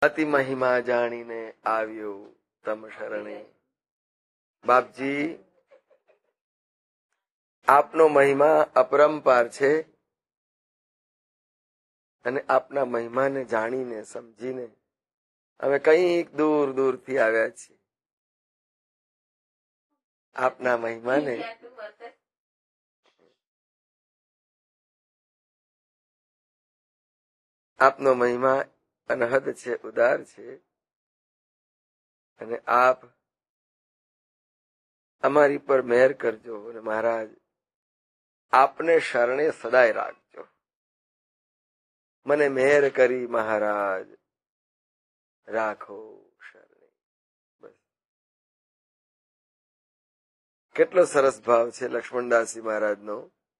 અતિ મહિમા જાણીને આવ્યો તમ શરણે. બાપજી, આપનો મહિમા અપરંપાર છે અને આપના મહિમાને જાણીને સમજીને અમે કંઈક દૂર દૂરથી આવ્યા છીએ. આપના મહિમાને આપનો મહિમા અનહદ છે, ઉદાર છે, અને આપ અમારી પર મહેર કરજો અને મહારાજ આપને શરણે સદાય રાખજો. મને મહેર કરી મહારાજ રાખો શરણે. બસ કેટલો સરસ ભાવ છે લક્ષ્મણદાસજી મહારાજનો.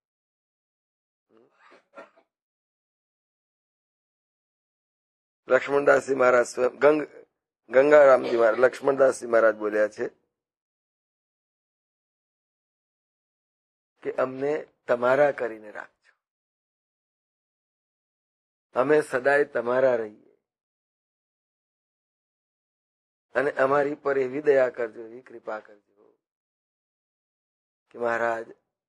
લક્ષ્મણદાસજી મહારાજ સ્વયં ગંગારામજી મહારાજ લક્ષ્મણદાસજી મહારાજ બોલ્યા છે કે અમને તમારા કરીને રાખજો, અમે સદાય તમારા રહીએ, અને અમારી પર એવી દયા કરજો, એવી કૃપા કરજો કે મહારાજ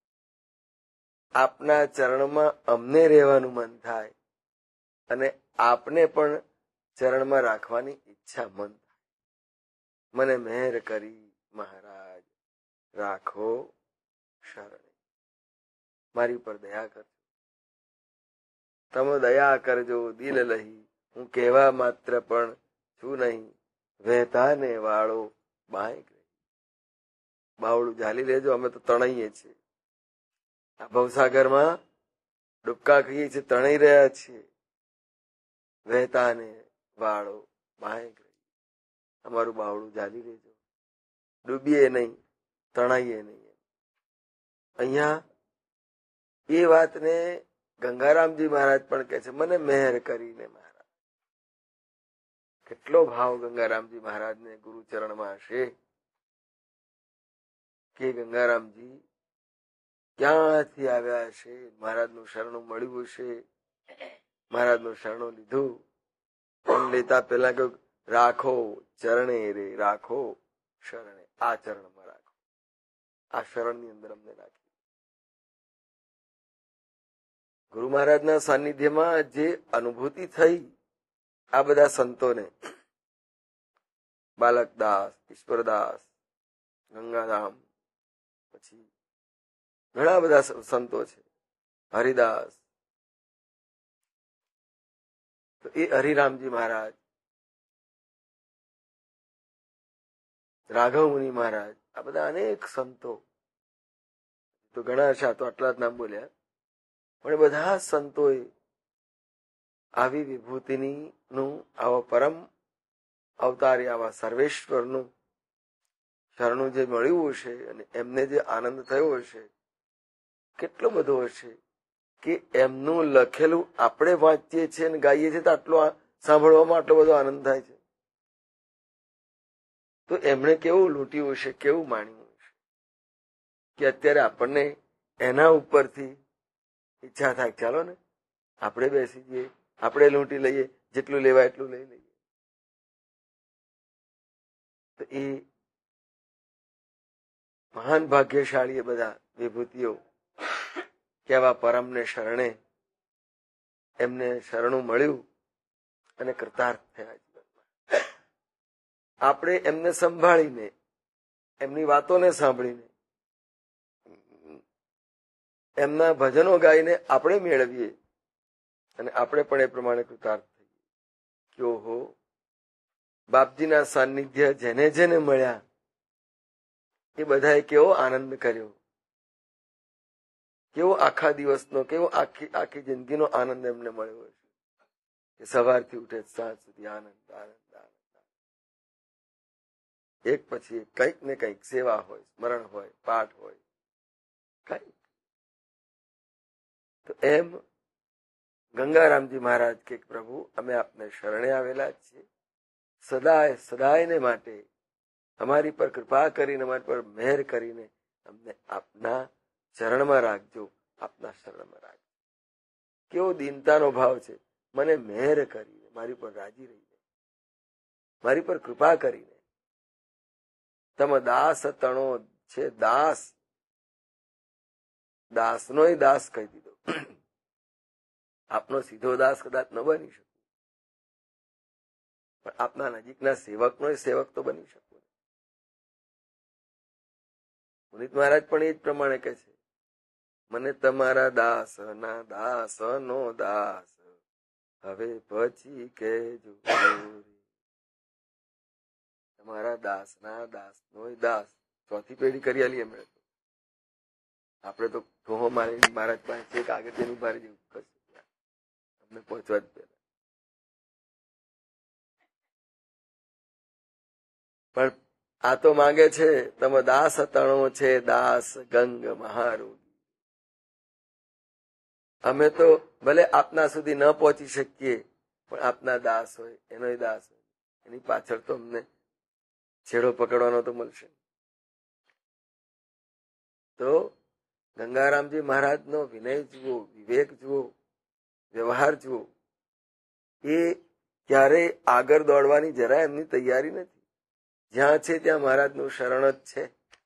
આપના ચરણમાં અમને રહેવાનું મન થાય અને આપને પણ ચરણમાં રાખવાની ઈચ્છા મન થાય. મને મહેર કરી મહારાજ રાખો શરણે. મારી પર દયા કરજો, તમે દયા કરજો દિલ લહી. હું કહેવા માત્ર પણ છું નહીં, વહેતા ને વાળો બાંય ગઈ. બાવળું ઝાલી લેજો, અમે તો તણાઈએ છીએ. આ ભવસાગરમાં ડૂબકા ખાઈએ છીએ, તણાઈ રહ્યા છીએ. વહેતા ને વાળો બાંય ગઈ. અમારું બાવળું ઝાલી લેજો, ડૂબીએ નહીં, તણાઈએ નહીં. અહીંયા એ વાતને ગંગારામજી મહારાજ પણ કહે છે, મને મહેર કરીને મહારાજ. કેટલો ભાવ ગંગારામજી મહારાજને ગુરુચરણમાં હશે કે ગંગારામજી ક્યાંથી આવ્યા હશે, મહારાજનું શરણું મળ્યું હશે, મહારાજનું શરણું લીધું. પણ લેતા પહેલા કહ્યું રાખો ચરણે રે, રાખો શરણે. આ ચરણમાં રાખો, આ શરણની અંદર અમને રાખી. ગુરુ મહારાજના સાનિધ્યમાં જે અનુભૂતિ થઈ આ બધા સંતોને, બાલકદાસ, ઈશ્વરદાસ, ગંગારામ, પછી ઘણા બધા સંતો છે, હરિદાસ, તો એ હરિરામજી મહારાજ, રાઘવ મુનિ મહારાજ, આ બધા અનેક સંતો તો ઘણા છે, તો આટલા જ નામ બોલ્યા. પણ બધા સંતોએ આવી વિભૂતિની નું, આવા પરમ અવતારી, આવા સર્વેશ્વરનું શરણું જે મળ્યું હશે અને એમને જે આનંદ થયો હશે, કેટલો બધો હશે કે એમનું લખેલું આપણે વાંચીએ છીએ અને ગાઈએ છીએ તો આટલો સાંભળવામાં આટલો બધો આનંદ થાય છે. તો એમણે કેવું લૂંટ્યું હશે, કેવું માણ્યું હશે કે અત્યારે આપણને એના ઉપરથી ઈચ્છા થાય, ચાલો ને આપણે બેસી જઈએ, આપણે લૂંટી લઈએ, જેટલું લેવાય એટલું લઈ લઈએ. તો એ મહાન ભાગ્યશાળી એ બધા વિભૂતિઓ કેવા પરમને શરણે એમને શરણું મળ્યું અને કૃતાર્થ થયા જીવનમાં. આપણે એમને સંભાળીને, એમની વાતોને સાંભળીને, એમના ભજનો ગાઈને આપણે મેળવીએ અને આપણે પણ એ પ્રમાણે કૃતાર્થ થઈએ કે ઓહો, બાપજીના સાનિધ્ય જેને જેને મળ્યા એ બધાએ કેવો આનંદ કર્યો, કેવો આખા દિવસનો, કેવો આખી જિંદગીનો આનંદ એમને મળ્યો હશે કે સવારથી ઉઠે સાંજ સુધી આનંદ આનંદ આનંદ. એક પછી એક, કંઈક ને કંઈક સેવા હોય, સ્મરણ હોય, પાઠ હોય, કંઈક. તો એમ ગંગારામજી મહારાજ કે પ્રભુ અમે આપને શરણે આવેલા છીએ, સદાય સદાયને માટે અમારી પર કૃપા કરીને, અમારી પર મહેર કરીને અમને આપના ચરણમાં રાખજો, આપના શરણમાં રાખજો. કેવો દીનતાનો ભાવ છે, મને મહેર કરીને મારી પર રાજી રહી જાય. મારી પર કૃપા કરીને. તમ દાસ તણો છે, દાસ, દાસનોય દાસ કહી દીધો. આપનો સીધો દાસ કદાચ ન બની શકું, પણ આપના નજીકના સેવકનો સેવક તો બની શકું. પુનિત મહારાજ પણ એ જ પ્રમાણે કહે છે, મને તમારા દાસ ના દાસ નો દાસ હવે પછી કેજો. તમારા દાસ ના દાસ નો દાસ. ચોથી પેઢી કરી આલી એમણે. આપણે તો ઠોહો મારી મહારાજ પાસે એક આગળનું ભારે જેવું કરશું અમને પહોંચવા જ પહેલા. પણ આ તો માંગે છે, તમે દાસ તણો છે, દાસ ગંગ મહારોગી. અમે તો ભલે આપના સુધી ન પહોંચી શકીએ, પણ આપના દાસ હોય, એનોય દાસ હોય, એની પાછળ તો અમને છેડો પકડવાનો તો મળશે. તો ગંગારામજી મહારાજનો વિનય જુઓ, વિવેક જુઓ, વ્યવહાર જુઓ. એ ક્યારેય આગળ દોડવાની જરા એમની તૈયારી નથી. જ્યાં છે ત્યાં મહારાજનું શરણ જ છે.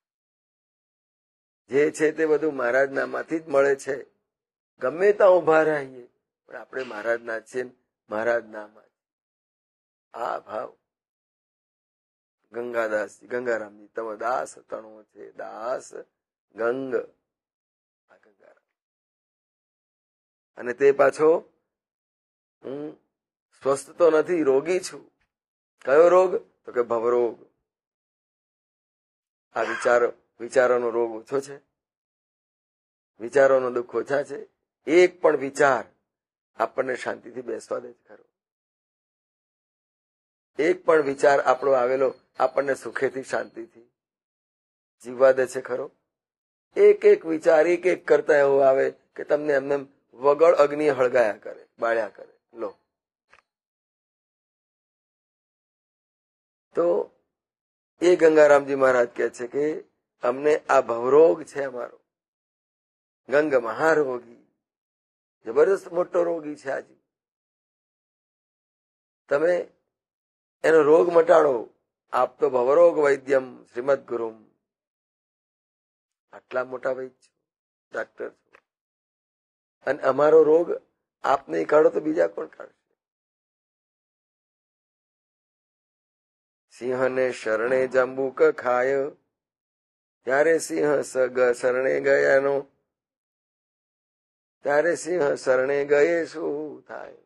જે છે તે બધું મહારાજનામાંથી જ મળે છે. ગમે ત્યાં ઉભા રહીએ પણ આપણે મહારાજના છે, મહારાજનામાં. આ ભાવ ગંગાદાસજી, ગંગારામજી, તમ દાસ તણો છે, દાસ ગંગ. આ ગંગારામ. અને તે પાછો હું સ્વસ્થ તો નથી, રોગી છું. કયો રોગ? તો કે ભવરોગ. આ વિચારોનો રોગ ઓછો છે, વિચારોનો દુઃખ ઓછા છે. એક પણ વિચાર આપણને શાંતિથી બેસવા દે છે ખરો? એક પણ વિચાર આપણો આવેલો આપણને સુખેથી શાંતિથી જીવવા દે છે ખરો? એક એક વિચાર એક એક કરતા એવો આવે કે તમને એમને વગળ અગ્નિ હળગાયા કરે, બાળ્યા કરે. લો, તો એ ગંગારામજી મહારાજ કહે છે કે અમને આ ભવરોગ છે અમારો, ગંગ મહારોગી, જબરદસ્ત મોટો રોગી છે આજે. તમે એનો રોગ મટાડો. આપ તો ભવરોગ વૈદ્યમ શ્રીમદ ગુરુમ. આટલા મોટા વૈદ્ય છો, ડાક્ટર છો, અને અમારો રોગ આપ નહીં કાઢો તો બીજા કોણ કાઢશે? સિંહને શરણે જાંબુક ખાય, ત્યારે સિંહ શરણે ગયાનો, ત્યારે સિંહ શરણે ગયે શું થાય?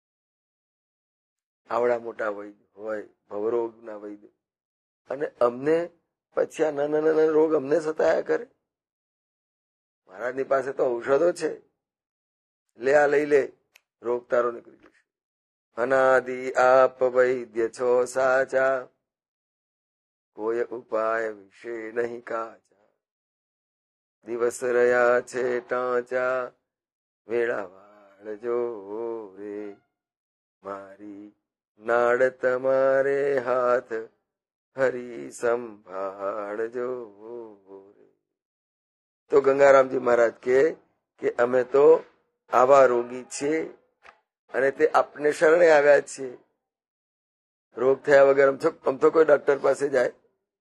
આવડા મોટા વૈદ્ય હોય, ભવરોગના વૈદ્ય, અને અમને પછી આ નાના નાના રોગ અમને સતાયા કરે. મહારાજની પાસે તો ઔષધો છે, લે આ લઈ લે, રોગ તારો નીકળી જશે. અનાદિ આપ વૈદ્ય છો સાચા, કોઈ ઉપાય વિશે નહીં કાચા. દિવસ રહ્યા છે ટાંચા, વેળા વાળજો રે, મારી નાડ તમારે હાથ, હરી સંભાળજો રે. તો ગંગારામજી મહારાજ કે અમે તો આવા રોગી છીએ, અને તે આપને શરણે આવ્યા છીએ. રોગ થયા વગર આમ તો કોઈ ડોક્ટર પાસે જાય?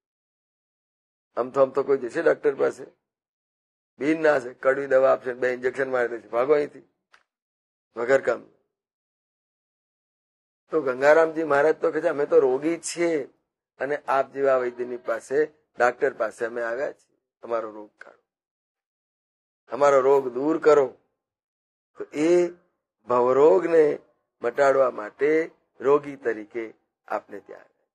આમ તો કોઈ જશે ડોક્ટર પાસે? બીન ના છે, કડવી દવા આપશે, 2 ઇન્જેક્શન મારી દેશે, ભાગો અહીંથી, વગર કામ. તો ગંગારામજી મહારાજ તો કહે છે અમે તો રોગી છીએ, અને આપ જેવા વૈદ્યની પાસે, ડાક્ટર પાસે અમે આવ્યા છીએ. અમારો રોગ કાઢો, અમારો રોગ દૂર કરો. તો એ ભવરોગને મટાડવા માટે રોગી તરીકે આપને ત્યાં આવ્યા.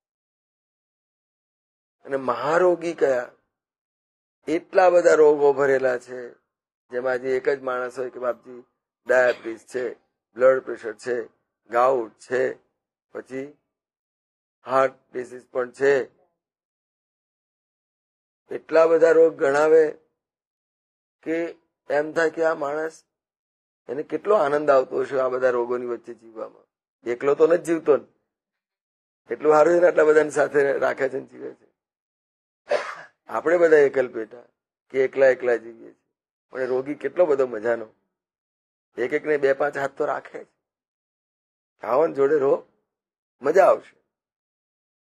અને મહારોગી કયા? એટલા બધા રોગો ભરેલા છે, જેમાં જે એક જ માણસ હોય કે બાપજી ડાયાબિટીસ છે, બ્લડ પ્રેશર છે, ગાઉટ છે, પછી હાર્ટ ડિસીઝ પણ છે. એટલા બધા રોગ ગણાવે કે એમ થાય કે આ માણસ, એને કેટલો આનંદ આવતો હશે આ બધા રોગોની વચ્ચે જીવવામાં. એકલો તો નથી જીવતો ને, એટલું સારું છે ને આટલા બધાની સાથે રાખે છે ને જીવે છે. આપણે બધા એકલ પેટા કે એકલા એકલા જીવીએ છીએ, પણ રોગી કેટલો બધો મજાનો, એક એક ને 2-5 હાથ તો રાખે છે. ખાવાનું જોડે રહો, મજા આવશે.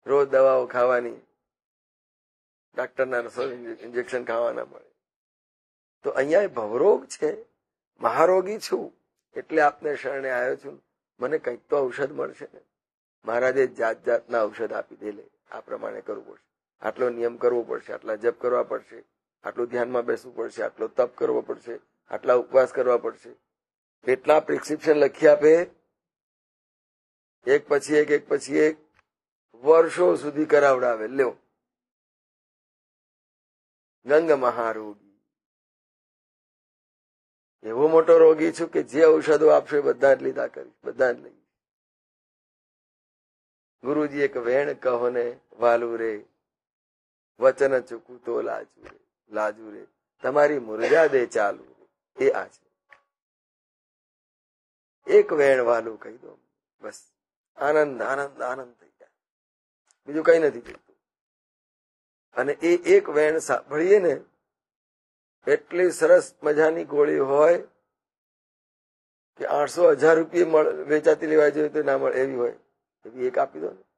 રોજ દવાઓ ખાવાની, ડાક્ટરના ઇન્જેક્શન ખાવાના મળે. તો અહીંયા ભવરોગ છે, મહારોગી છું એટલે આપને શરણે આવ્યો છું, મને કંઈક તો ઔષધ મળશે ને. મહારાજે જાત જાતના ઔષધ આપી દે, આ પ્રમાણે કરવું પડશે, આટલો નિયમ કરવો પડશે, આટલા જપ કરવા પડશે, આટલું ધ્યાનમાં બેસવું પડશે, આટલો તપ કરવો પડશે, આટલા ઉપવાસ કરવા પડશે. એટલા પ્રિસ્ક્રિપ્શન લખી આપે, એક પછી એક વર્ષો સુધી કરાવડાવે. લ્યો, ગંગ મહારોગી. એવો મોટો રોગી છું કે જે ઔષધો આપશે બધા જ લીધા કરીશ, બધા જ લઈ. ગુરુજી એક વેણ કહો ને વાલું રે, વચન ચૂકું તો લાજુ રે, તમારી મુરજા દે ચાલુ રે. એ આ છે. એક વેણ વાલું કહી દો, બસ આનંદ આનંદ આનંદ થઈ જાય, બીજું કઈ નથી જોઈતું. અને એ એક વેણ સાંભળીએ ને, એટલી સરસ મજાની ગોળી હોય કે 800-1000 રૂપિયા વેચાતી લેવા જોઈએ તો ના મળે એવી હોય, એવી એક આપી દો ને.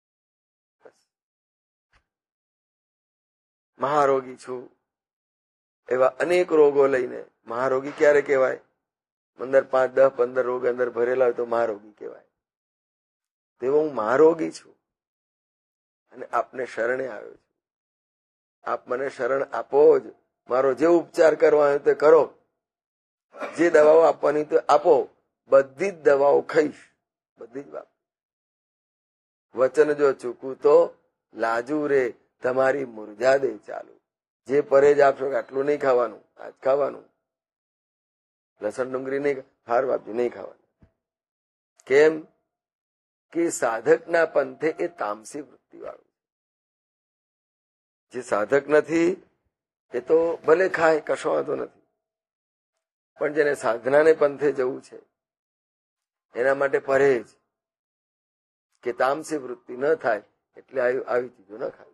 મહારોગી છું એવા અનેક રોગો લઈને, મહારોગી ક્યારે કહેવાય? અંદર 5, 10, 15 રોગ અંદર ભરેલા હોય તો મહારોગી કહેવાય. તેવો હું મહારોગી છું અને આપને શરણે આવ્યો છું. આપ મને શરણ આપો જ. મારો જે ઉપચાર કરવાનો તે કરો, જે દવાઓ આપવાની તો આપો, બધી જ દવાઓ ખાઈશ, બધી જ વાત. વચન જો ચૂકું તો લાજુ રે, તમારી મુરજા દે ચાલુ. જે પરેજ આપશો કે આટલું નહીં ખાવાનું, આજ ખાવાનું, લસણ ડુંગળી નહીં, સારું આપજો, નહીં ખાવાનું. કેમ કે સાધકના પંથે એ તામસી વૃત્તિ વાળું. જે સાધક નથી એ તો ભલે ખાય, કશો વાંધો નથી, પણ જેને સાધનાને પંથે જવું છે એના માટે પરેજ, કે તામસી વૃત્તિ ન થાય એટલે આવી ચીજો ન ખાવી.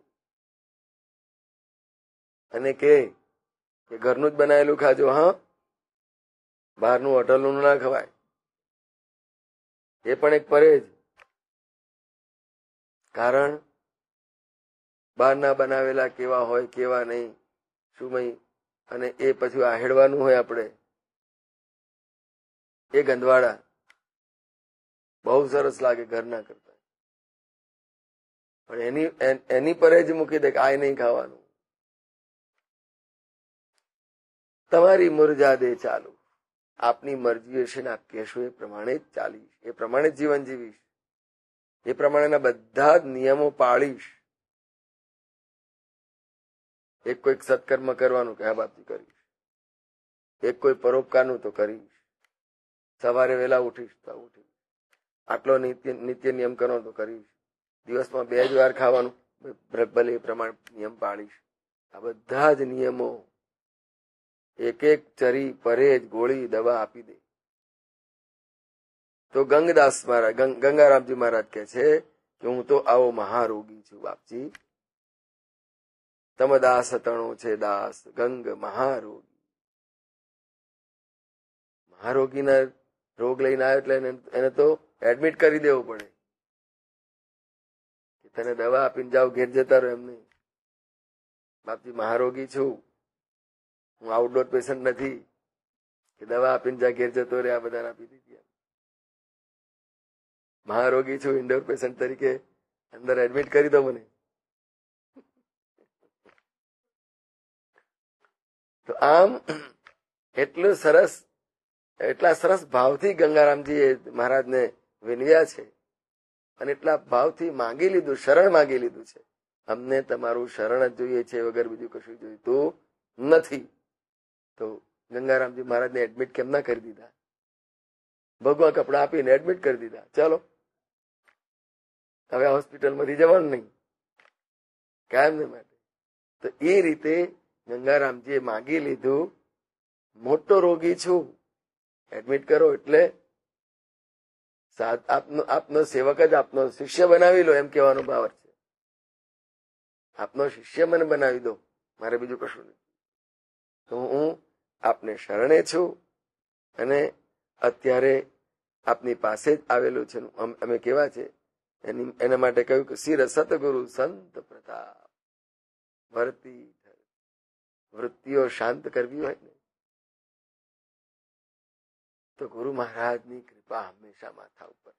અને કે ઘરનું જ બનાવેલું ખાજો, હા, બહારનું હોટલનું ના ખવાય, એ પણ એક પરેજ. કારણ બહારના બનાવેલા કેવા હોય કેવા નહીં, શું નહીં, અને એ પછી આહેડવાનું હોય આપણે, એ ગંદવાડા બહુ સરસ લાગે ઘરના કરતા, પણ એની પરેજ મૂકી દે કે આ નહીં ખાવાનું. તમારી મુરજા દે ચાલુ. આપની મરજી હશે ને આપ કહેશો એ પ્રમાણે જ ચાલીશ, એ પ્રમાણે જ જીવન જીવીશ, એ પ્રમાણેના બધા જ નિયમો પાળીશ. એક કોઈક સત્કર્મ કરવાનું કે આ બાપથી કરીશ, એક કોઈ પરોપકારનું તો કરીશ, સવારે વહેલા ઉઠીશ તો ઉઠીશ, આટલો નિત્ય નિયમ કરવાનો તો કરીશ, દિવસમાં 2 જ વાર ખાવાનું ભલે એ પ્રમાણે નિયમ પાળીશ. આ બધા જ નિયમો એક એક ચરી પરેજ ગોળી દવા આપી દે. તો ગંગદાસ મહારાજ, ગંગારામજી મહારાજ કહે છે કે હું તો આવો મહારોગી છું બાપજી. તમ દાસ તણો છે દાસ ગંગ મહારોગી. મહારોગીના રોગ લઈને આવ્યો એટલે એને તો એડમિટ કરી દેવો પડે. તને દવા આપીને જાઓ, ઘેર જતા રહો એમ નહીં. બાપજી મહારોગી છું, હું આઉટડોર પેશન્ટ નથી કે દવા આપીને જા ઘેર જતો રે, આ બધાને આપી દીધી. મહારોગી છું, ઇન્ડોર પેશન્ટ તરીકે અંદર એડમિટ કરી દો મને. તો આમ એટલા સરસ ભાવથી ગંગારામજી એ મહારાજને વિનવ્યા છે અને એટલા ભાવથી માંગી લીધું, શરણ માંગી લીધું છે. અમને તમારું શરણ જ જોઈએ છે, વગર બીજું કશું જોઈતું નથી. તો ગંગારામજી મહારાજને એડમિટ કેમ ના કરી દીધા? ભગવા કપડા આપીને એડમિટ કરી દીધા. ચાલો હવે હોસ્પિટલમાંથી જવાનું નહીં, કાયમને માટે. તો એ રીતે ગંગારામજીએ માગી લીધું. મોટો રોગી છું, એડમિટ કરો એટલે આપનો સેવક જ આપનો શિષ્ય બનાવી લો, એમ કહેવાનો ભાવ છે. આપનો શિષ્ય મને બનાવી દો, મારે બીજું કશું નહીં. તો હું આપને શરણે છું અને અત્યારે આપની પાસે જ આવેલું છે. અમે કેવા છે એના માટે કહ્યું કે શિર સતગુરુ સંત પ્રતાપ વર્તી વૃત્તિઓ શાંત કરવી હોય ને તો ગુરુ મહારાજની કૃપા હંમેશા માથા ઉપર.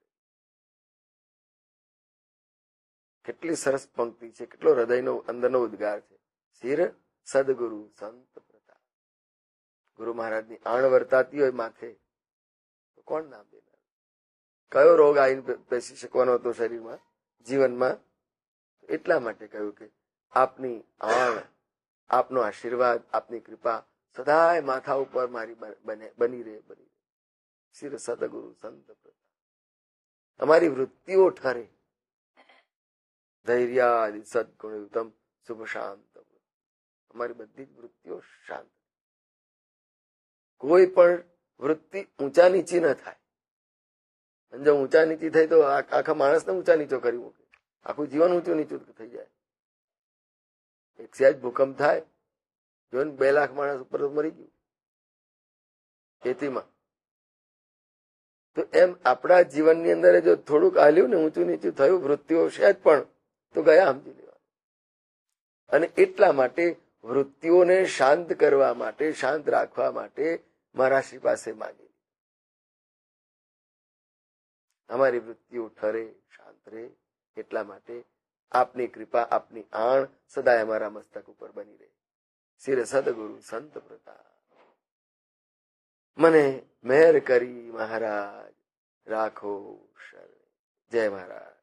કેટલી સરસ પંક્તિ છે, કેટલો હૃદયનો અંદરનો ઉદ્ગાર છે. શિર સદગુરુ સંત પ્રતાપ. ગુરુ મહારાજની આણ વર્તાતી હોય માથે તો કોણ નામ દેનાર? કયો રોગ આવીને બેસી શકવાનો હતો શરીરમાં, જીવનમાં? એટલા માટે કહ્યું કે આપની આણ, આપનો આશીર્વાદ, આપની કૃપા સદાય માથા ઉપર મારી બની રહે. શિર સદગુરુ સંત પ્રતાપ. અમારી વૃત્તિઓ ઠરે. ધૈર્યાદિ સદગુણયુતમ શુભ શાંત. અમારી બધી જ વૃત્તિઓ શાંત. કોઈ પણ વૃત્તિ ઊંચા નીચી ન થાય. અને જો ઊંચા નીચી થઈ તો આખા માણસને ઊંચા નીચો કરી મૂકે, આખું જીવન ઊંચું નીચું થઈ જાય. એક સહેજ ભૂકંપ થાય, જો 2 લાખ માણસ ઉપર મરી ગયું ખેતીમાં. તો એમ આપણા જીવનની અંદર જો થોડુંક હાલ્યું ને, ઊંચું નીચું થયું, વૃત્તિઓ સહેજ પણ, તો ગયા સમજી લેવાનું. અને એટલા માટે વૃત્તિઓને શાંત કરવા માટે, શાંત રાખવા માટે મહારાજશ્રી પાસે માંગી. અમારી વૃત્તિઓ ઠરે, શાંત રહે, એટલા માટે આપની કૃપા, આપની આણ સદાય અમારા મસ્તક ઉપર બની રહે. શિર સદગુરુ સંત પ્રતાપ. મને મહેર કરી મહારાજ રાખો શરણે. જય મહારાજ.